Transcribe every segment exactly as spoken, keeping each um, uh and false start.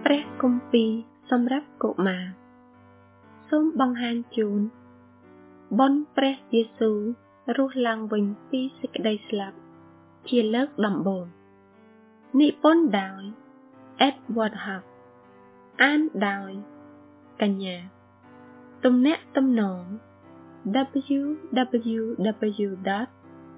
ព្រះគម្ពីរសម្រាប់កុមារសូមបង្ហាញជូនបុណ្យព្រះយេស៊ូវរស់ឡើងវិញពីសេចក្តីស្លាប់ជាលើកដំបូងនិពន្ធដោយ Edward Huff អានដោយកញ្ញាទំនាក់ទំនង double u double u double u ដត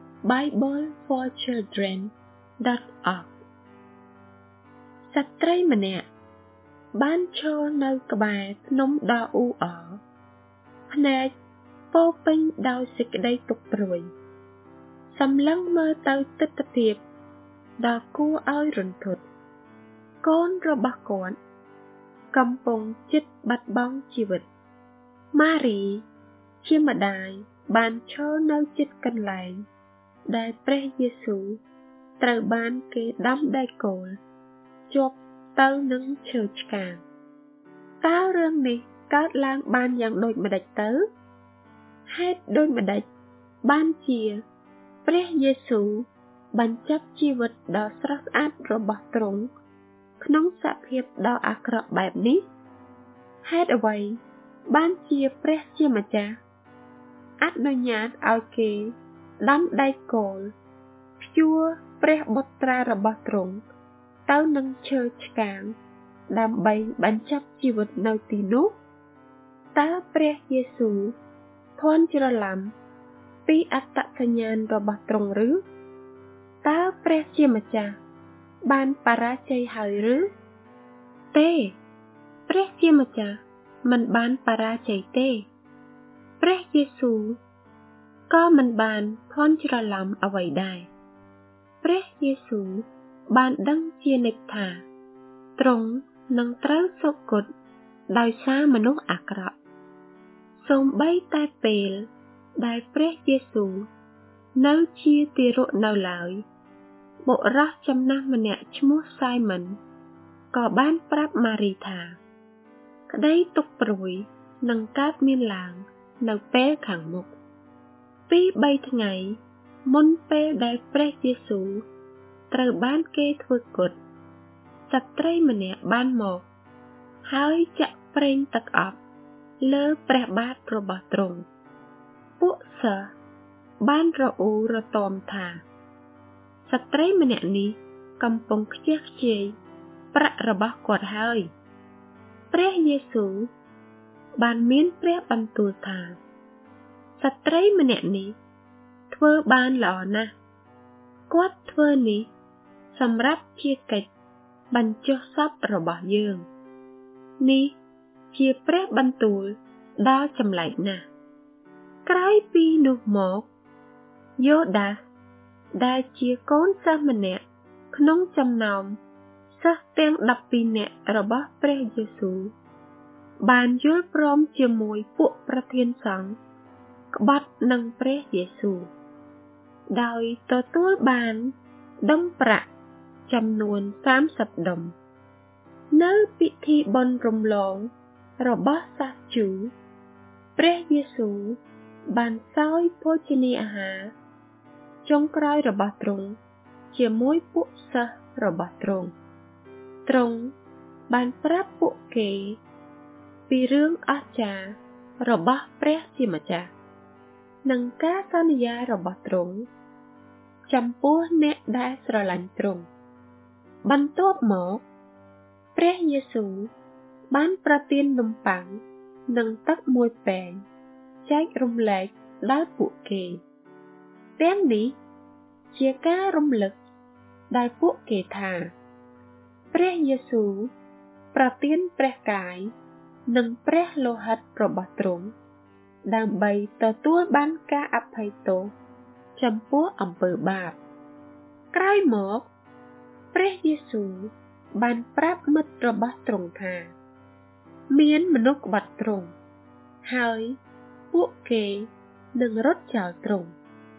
bible for children ដត org ស្ត្រីម្នាក់បានឈរនៅក្បែរភ្នំដ៏អ៊ូអរភ្នែកពោរពេញដោយសេចក្តីទុក្ខព្រួយសម្លឹងមើលទៅទិដ្ឋភាពដ៏គួរឲ្យរន្ធត់កូនរបស់គាត់កំពុងជិតបាត់បង់ជីវិតម៉ារីជាម្ដាយបានឈរនៅជិតកន្លែងដែលព្រះយេស៊ូវត្រូវបានគេដំដែកគោលជាប់ទៅនឹងឈើឆ្កាងតើរឿងនេះកើតឡើងបានយ៉ាងដូចម្ដេចទៅហេតុដូចម្ដេចបានជាព្រះយេស៊ូវបញ្ចប់ជីវិតដ៏ស្រស់ស្អាតរបស់ទ្រង់ក្នុងសភាពដ៏អាក្រក់បែបនេះហេតុអ្វីបានជាព្រះជាម្ចាស់អនុញ្ញាតឲ្យគេដំដែកគោលព្យួរព្រះបុត្រារបស់ទ្រង់ទៅនឹងឈើឆ្កាងដើម្បីបញ្ចប់ជីវិតនៅទីនោះតើព្រះយេស៊ូវភាន់ច្រឡំពីអត្តសញ្ញាណរបស់ទ្រង់ឬតើព្រះជាម្ចាស់បានបរាជ័យហើយឬទេព្រះជាម្ចាស់មិនបានបរាជ័យទេព្រះយេស៊ូវក៏មិនបានភាន់ច្រឡំអ្វីដែរព្រះយេស៊ូវបានដឹងជានិច្ចថាទ្រង់នឹងត្រូវសុគតដោយសារមនុស្សអាក្រក់សូម្បីតែពេលដែលព្រះយេស៊ូវនៅជាទារកនៅឡើយបុរសចំណាស់ម្នាក់ឈ្មោះសាយមិនក៏បានប្រាប់ម៉ារីថាក្តីទុក្ខព្រួយនឹងកើតមានឡើងនៅពេលខាងមុខពីរបីថ្ងៃមុនពេលដែលព្រះយេស៊ូវត្រូវបានគេធ្វើគុតស្ត្រីម្នាក់បានមកហើយចាក់ប្រេងទឹកអប់លើព្រះបាទរបស់ទ្រង់ពួកសិស្សបានរអ៊ូរទាំថាស្ត្រីម្នាក់នេះកំពុងខ្ជះខ្ជាយប្រាក់របស់គាត់ហើយព្រះយេស៊ូវបានមានព្រះបន្ទូលថាស្ត្រីម្នាក់នេះធ្វើបានល្អណាស់គាត់ធ្វើនេះសម្រាប់ជាកិច្ចបញ្ចុះសពរបស់យើងនេះជាព្រះបន្ទូលដ៏ចម្លែកណាស់ក្រោយពីនោះមកយូដាសដែលជាកូនសិស្សម្នាក់ក្នុងចំណោមសិស្សទាំងដប់ពីរនាក់របស់ព្រះយេស៊ូវបានយល់ព្រមជាមួយពួកប្រធានសង្ឃក្បត់នឹងព្រះយេស៊ូវដោយទទួលបានដុំប្រាក់ចំនួនសាមសិបដុំនៅពិធីបុណ្យរំលងរបស់សាសជូរព្រះយេស៊ូវបានសោយភោជនាអាហារចុងក្រោយរបស់ទ្រង់ជាមួយពួកសិស្សរបស់ទ្រង់ទ្រង់បានប្រាប់ពួកគេពីរឿងអស្ចារ្យរបស់ព្រះជាម្ចាស់និងការសន្យារបស់ទ្រង់ចំពោះអ្នកដែលស្រឡាញ់ទ្រង់បន្ទាប់មកព្រះយេស៊ូវបានប្រទាននំប៉័ងនិងទឹកមួយពែងចែករំលែកដល់ពួកគេទាំងនេះជាការរំលឹកដែលពួកគេថាព្រះយេស៊ូវប្រទានព្រះកាយនិងព្រះលោហិតរបស់ទ្រង់ដើម្បីទទួលបានការអភ័យទោសចំពោះអំពើបាបក្រោយមកព្រះយេស៊ូវបានប្រាប់មិត្តរបស់ទ្រង់ថាមានមនុស្សក្បត់ទ្រង់ហើយពួកគេនឹងរត់ចោលទ្រង់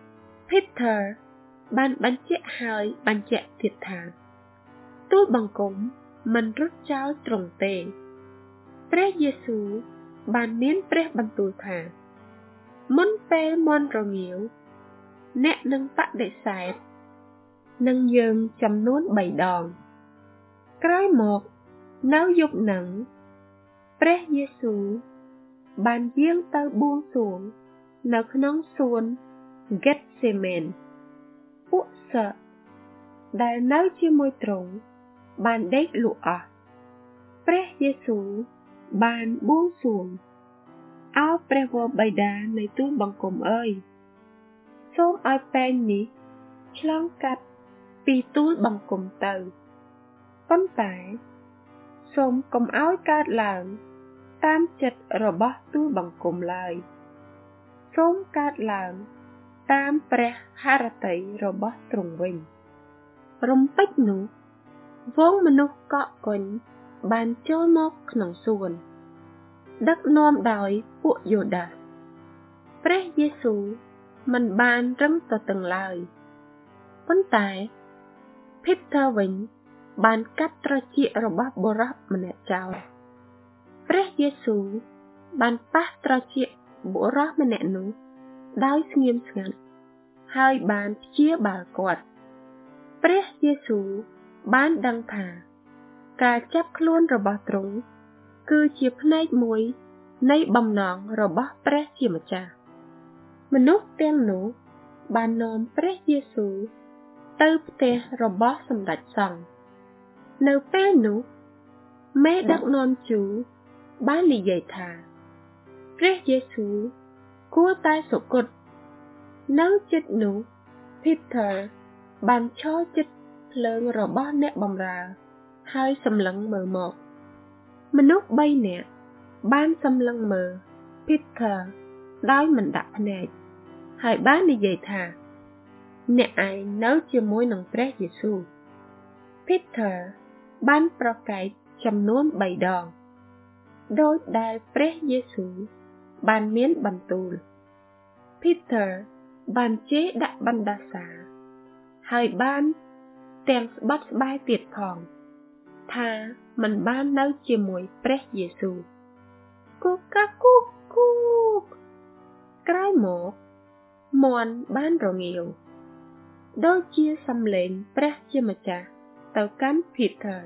Peter បានបញ្ជាក់ហើយបញ្ជាក់ទៀតថាទូលបង្គំមិនរត់ចោលទ្រង់ទេព្រះយេស៊ូវបានមានព្រះបន្ទូលថាមុនពេលមាន់រងាវអ្នកនឹងបដិសេធនឹងយើងចំនួនបីដងក្រោយមកនៅយប់ហ្នឹងព្រះយេស៊ូវបានយាងទៅបួងសួងនៅក្នុងសួន Gethsemane ពួកសិស្សដែលនៅជាមួយទ្រង់បានដេកលក់អស់ព្រះយេស៊ូវបានបួងសួងអោព្រះវរបិតានៃទូលបង្គំអើយសូមឲ្យពែងនេះឆ្លងកាត់ពីទូលបង្គំទៅប៉ុន្តែសូមកុំឲ្យកើតឡើងតាមចិត្តរបស់ទូលបង្គំឡើយសូមកើតឡើងតាមព្រះហឫទ័យរបស់ទ្រង់វិញរំពេចនោះវងមនុស្សកកកុញបានចូលមកក្នុងសួនដឹកនាំដោយពួកយូដាសព្រះយេស៊ូវមិនបានរឹងទទឹងឡើយប៉ុន្តែភីតើវិញបានកាត់ត្រចៀករបស់បុរសម្នាក់ចោលព្រះយេស៊ូវបានប៉ះត្រចៀកបុរសម្នាក់នោះដោយស្ងៀមស្ងាត់ហើយបានព្យាបាលគាត់ព្រះយេស៊ូវបានដឹងថាការចាប់ខ្លួនរបស់ទ្រង់គឺជាផ្នែកមួយនៃបំណងរបស់ព្រះជាម្ចាស់មនុស្សទាំងនោះបាននាំព្រះយេស៊ូវទៅផ្ទះរបស់សម្ដេចសង្ឃនៅពេលនោះមេដឹកនាំជូរបាននិយាយថាព្រះយេស៊ូវគួរតែសុគតនៅជិតនោះ Peter បានឈរជិតភ្លើងរបស់អ្នកបម្រើហើយសម្លឹងមើលមកមនុស្សបីនាក់បានសម្លឹងមើល Peter ដោយមិនដាក់ភ្នែកហើយបាននិយាយថាអ្នកឯងនៅជាមួយនឹងព្រះយេស៊ូវ Peter បានប្រកែកចំនួនបីដងដោយដែលព្រះយេស៊ូវបានមានបន្ទូល Peter បានជេរដាក់បណ្ដាសាហើយបានទាំងស្បត់ស្បាយទៀតផងថាមិនបាននៅជាមួយព្រះយេស៊ូវគូកាគូគូក្រោយមកមន់បានរងាវដូចជាសំឡេងព្រះជាម្ចាស់ទៅកាន់ Peter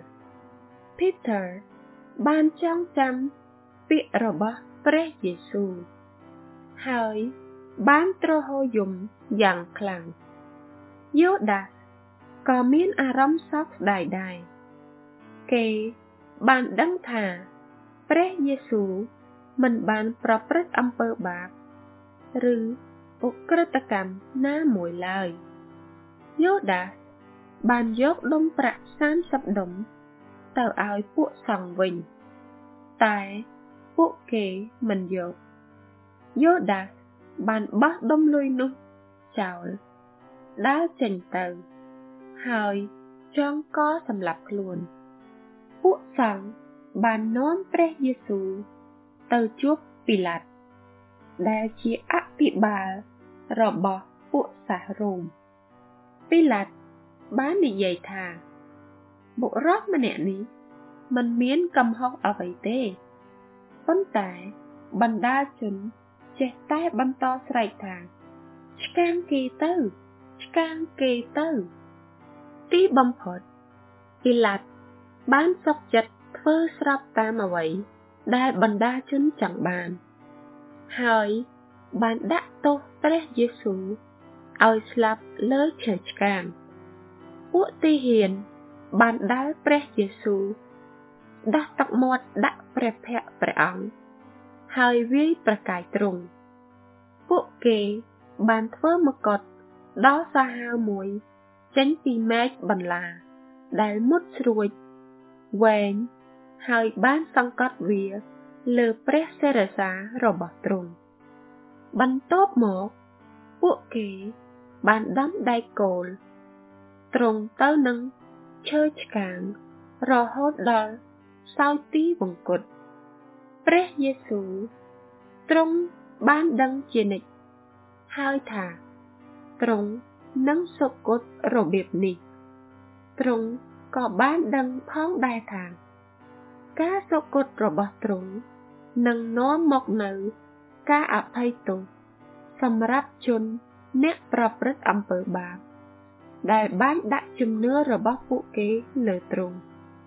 Peter បានចងចាំពាក្យរបស់ព្រះយេស៊ូវហើយបានទ្រហោយំយ៉ាងខ្លាំងយូដាសក៏មានអារម្មណ៍សោកស្ដាយដែរគេបានដឹងថាព្រះយេស៊ូវមិនបានប្រព្រឹត្តអំពើបាបឬឧក្រិដ្ឋកម្មណាមួយឡើយយូដាសបានយកដុំប្រាក់សាមសិបដុំទៅឲ្យពួកសង្ឃវិញតែពួកគេមិនយកយូដាសបានបោះដុំលុយនោះចោលដើរចេញទៅហើយចងកសម្លាប់ខ្លួនពួកសង្ឃបាននាំព្រះយេស៊ូវទៅជួបពីឡាតដែលជាអភិបាលរបស់ពួកសាសរ៉ូមពីឡាតបាននិយាយថាបុរសម្នាក់នេះមិនមានកំហុសអ្វីទេប៉ុន្តែបណ្ដាជនចេះតែបន្តស្រែកថាឆ្កាងគេទៅឆ្កាងគេទៅទីបំផុតពីឡាតបានសុខចិត្តធ្វើស្របតាមអ្វីដែលបណ្ដាជនចង់បានហើយបានដាក់ទោសព្រះយេស៊ូវឲ្យស្លាប់លើឈើឆ្កាងពួកទាហានបានដាល់ព្រះយេស៊ូវដាស់ទឹកមាត់ដាក់ព្រះភ័ក្ត្រព្រះអង្គហើយវាយប្រកាយទ្រង់ពួកគេបានធ្វើមកុដដ៏សាហាវមួយចេញពីមែកបន្លាដែលមុតស្រួចវែងហើយបានសង្កត់វាលើព្រះសិរសារបស់ទ្រង់បន្ទាប់មកពួកគេបានដំដែកគោលទ្រង់ទៅនឹងឈើឆ្កាងរហូតដល់សោយទីវង្គតព្រះយេស៊ូវទ្រង់បានដឹងជានិច្ចហើយថាទ្រង់នឹងសុគតរបៀបនេះទ្រង់ក៏បានដឹងផងដែរថាការសុគតរបស់ទ្រង់នឹងនាំមកនូវការអភ័យទោសសម្រាប់ជនអ្នកប្រព្រឹត្តអំពើបាបដែលបានដាក់ជំនឿរបស់ពួកគេលើទ្រង់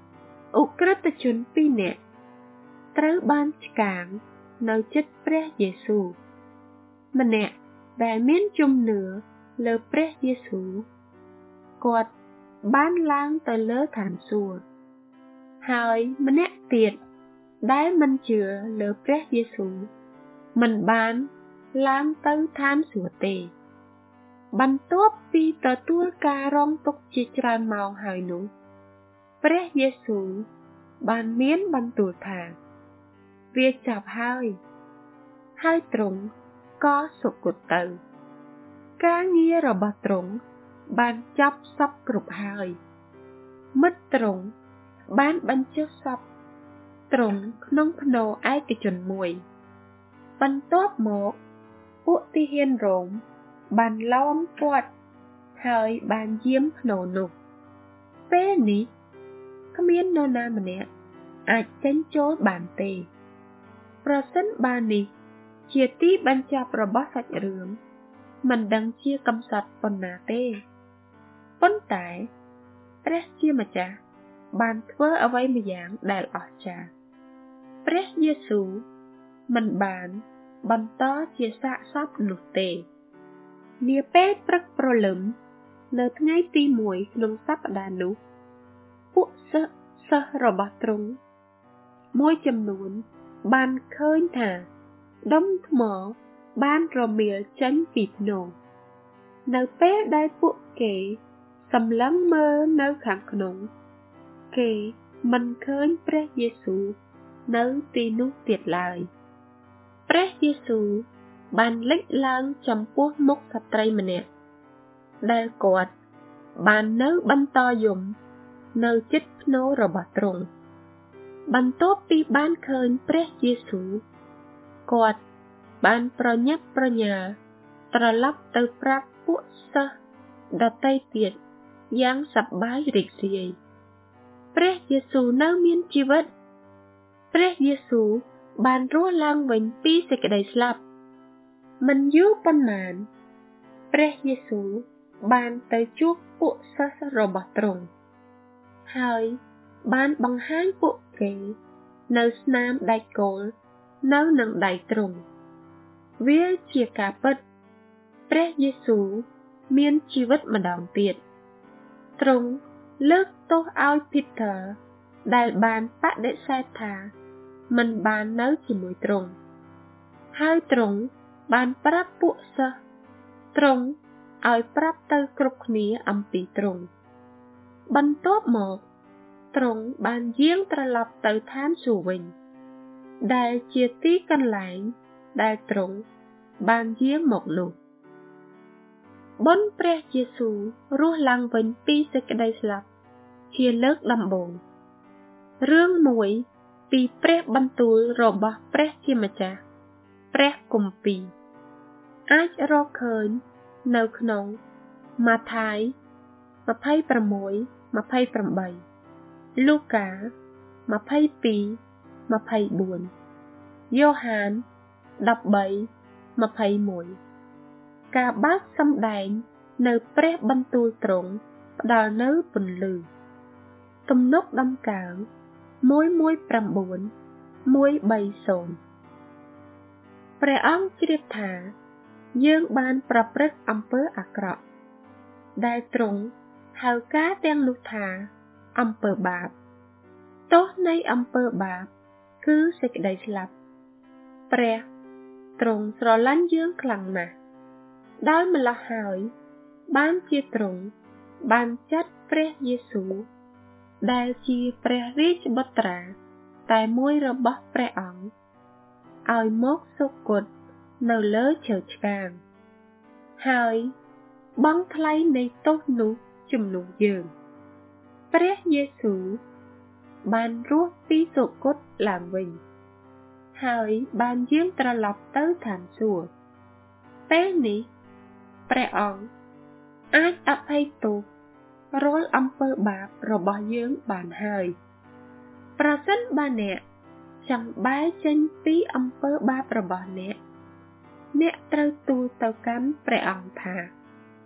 ឧក្រិដ្ឋជនពីរនាក់ត្រូវបានឆ្កាងនៅជិតព្រះយេស៊ូវម្នាក់ដែលមានជំនឿលើព្រះយេស៊ូវគាត់បានឡើងទៅលើឋានសួគ៌ហើយម្នាក់ទៀតដែលមិនជឿលើព្រះយេស៊ូវមិនបានឡើងទៅឋានសួគ៌ទេបន្ទាប់ពីទទួលការរងទុក្ខជាច្រើនម៉ោងហើយនោះព្រះយេស៊ូវបានមានបន្ទូលថាវាចប់ហើយហើយទ្រង់ក៏សុគតទៅការងាររបស់ទ្រង់បានចប់សពគ្រប់ហើយមិត្តទ្រង់បានបញ្ចុះសពទ្រង់ក្នុងភ្នូរឯកជនមួយបន្ទាប់មកពួកទាហានរ៉ូមបានឡោមព័ទ្ធហើយបានយាមភ្នូរនោះពេលនេះគ្មាននរណាម្នាក់អាចចេញចូលបានទេប្រសិនបើនេះជាទីបញ្ចប់របស់សាច់រឿងមិនដឹងជាកំសត់ប៉ុណ្ណាទេប៉ុន្តែព្រះជាម្ចាស់បានធ្វើអ្វីម្យ៉ាងដែលអស្ចារ្យព្រះយេស៊ូវមិនបានបន្តជាសាកសពនោះទេនាពេលព្រឹកព្រលឹមនៅថ្ងៃទីមួយក្នុងសប្តាហ៍នោះពួកសិស្សសិស្សរបស់ទ្រង់មួយចំនួនបានឃើញថាដុំថ្មបានរមាលចេញពីភ្នូរនៅពេលដែលពួកគេសម្លឹងមើលនៅខាងក្នុងគេមិនឃើញព្រះយេស៊ូវនៅទីនោះទៀតឡើយព្រះយេស៊ូវបានលេចឡើងចំពោះមុខស្ត្រីម្នាក់ដែលគាត់បាននៅបន្តយំនៅជិតភ្នូររបស់ទ្រង់បន្ទាប់ពីបានឃើញព្រះយេស៊ូវគាត់បានប្រញាប់ប្រញាល់ត្រឡប់ទៅប្រាប់ពួកសិស្សដទៃទៀតយ៉ាងសប្បាយរីករាយព្រះយេស៊ូវនៅមានជីវិតព្រះយេស៊ូវបានរស់ឡើងវិញពីសេចក្តីស្លាប់មិនយូរប៉ុន្មានព្រះយេស៊ូវបានទៅជួបពួកសិស្សរបស់ទ្រង់ហើយបានបង្ហាញពួកគេនៅស្នាមដែកគោលនៅនឹងដៃទ្រង់វាជាការពិតព្រះយេស៊ូវមានជីវិតម្ដងទៀតទ្រង់លើកទោសឲ្យភីតើដែលបានបដិសេធថាមិនបាននៅជាមួយទ្រង់ហើយទ្រង់បានប្រាប់ពួកសិស្សទ្រង់ឲ្យប្រាប់ទៅគ្រប់គ្នាអំពីទ្រង់បន្ទាប់មកទ្រង់បានយាងត្រឡប់ទៅឋានសួគ៌វិញដែលជាទីកន្លែងដែលទ្រង់បានយាងមកនោះបុណ្យព្រះយេស៊ូវរស់ឡើងវិញពីសេចក្តីស្លាប់ជាលើកដំបូងរឿងមួយពីព្រះបន្ទូលរបស់ព្រះជាម្ចាស់ព្រះគម្ពីរអាចរកឃើញនៅក្នុងម៉ាថាយម្ភៃប្រាំមួយ ម្ភៃប្រាំបីលូកាម្ភៃពីរ ម្ភៃបួនយ៉ូហានដប់បី ម្ភៃមួយ ការបើកសម្ដែងនៅព្រះបន្ទូលទ្រង់ផ្ដល់នៅពន្លឺទំនុកដំកើងមួយមួយប្រាំបួន មួយបីសូន្យព្រះអង្គជ្រាបថាយើងបានប្រព្រឹត្តអំពើអាក្រក់ដែលទ្រង់ហៅការទាំងនោះថាអំពើបាបទោសនៃអំពើបាបគឺសេចក្តីស្លាប់ព្រះទ្រង់ស្រឡាញ់យើងខ្លាំងណាស់ដោយម្ល៉េះហើយបានជាទ្រង់បានចាត់ព្រះយេស៊ូវដែលជាព្រះរាជបុត្រាតែមួយរបស់ព្រះអង្គឲ្យមកសុគតនៅលើឈើឆ្កាងហើយបង់ថ្លៃនៃទោសនោះជំនួសយើងព្រះយេស៊ូវបានរស់ពីសុគតឡើងវិញហើយបានយាងត្រឡប់ទៅឋានសួគ៌ពេលនេះព្រះអង្គអាចអភ័យទោសរាល់អំពើបាបរបស់យើងបានហើយប្រសិនបើអ្នកចង់បែរចេញពីអំពើបាបរបស់អ្នកអ្នកត្រូវទូលទៅកាន់ព្រះអង្គថា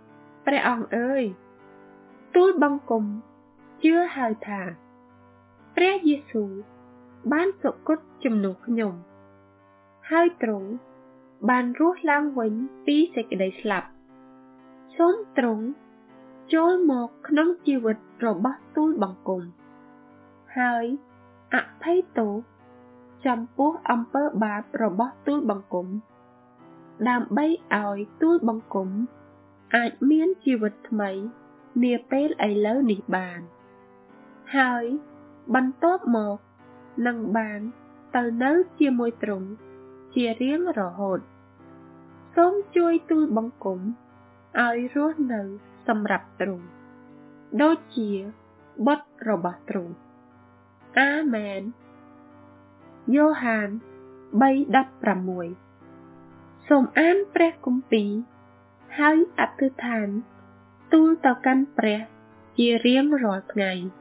ព្រះអង្គអើយទូលបង្គំជឿហើយថាព្រះយេស៊ូវបានសុគតជំនួសខ្ញុំហើយទ្រង់បានរស់ឡើងវិញពីសេចក្តីស្លាប់សូមទ្រង់ចូលមកក្នុងជីវិតរបស់ទូលបង្គំហើយអភ័យទោសចំពោះអំពើបាបរបស់ទូលបង្គំដើម្បីឲ្យទូលបង្គំអាចមានជីវិតថ្មីនាពេលឥឡូវនេះបានហើយបន្ទាប់មកនឹងបានទៅនៅជាមួយទ្រង់ជារៀងរហូតសូមជួយទូលបង្គំឲ្យរស់នៅសម្រាប់ទ្រង់ដូចជាបុត្ររបស់ទ្រង់អាមែនយ៉ូហាន បីដប់ប្រាំមួយ សូមអានព្រះគម្ពីរហើយអធិដ្ឋានទូលទៅកាន់ព្រះជារៀងរាល់ថ្ងៃ